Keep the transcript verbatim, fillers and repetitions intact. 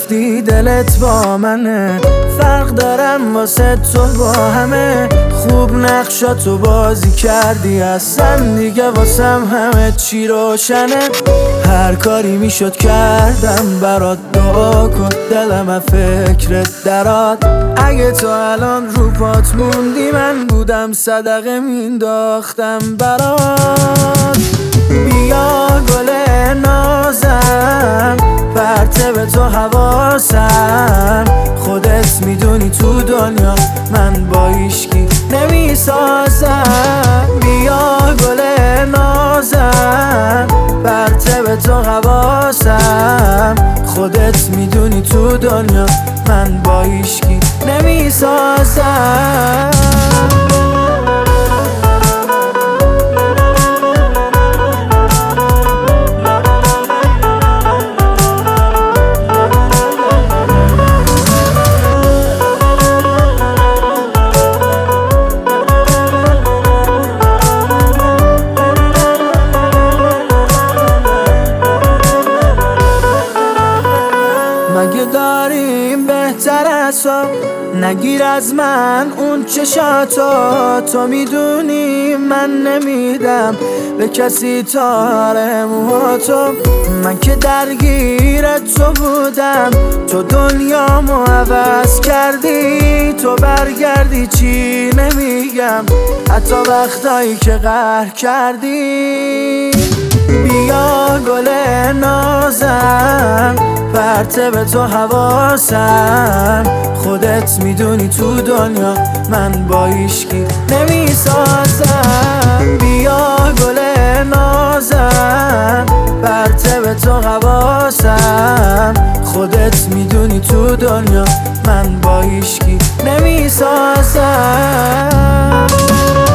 گفتی دلت با منه، فرق دارم واسه تو با همه. خوب نقشاتو بازی کردی، اصلا دیگه واسم همه چی روشنه. هر کاری میشد کردم برات، دعا کن دلم از فکرت درات. اگه تو الان رو پات موندی، من بودم صدقه مینداختم برات. بیا گل نازم، پرته به تو حواسم. خودت میدونی تو دنیا من با هیچکی نمیسازم. بیا گل نازم، پرته به تو حواسم. خودت میدونی تو دنیا من با هیچکی نمیسازم. مگه داریم بهتر از تو؟ نگیر از من اون چشاتو. تو میدونی من نمیدم به کسی تار موهاتو. من که درگیر تو بودم، تو دنیامو عوض کردی. تو برگردی چی نمیگم، حتی وقتایی که قهر کردی. بیا گل نازم، پرته به تو حواسم. خودت میدونی تو دنیا من با هیچکی نمیسازم. بیا گل نازم، پرته به تو حواسم. خودت میدونی تو دنیا من با هیچکی نمیسازم.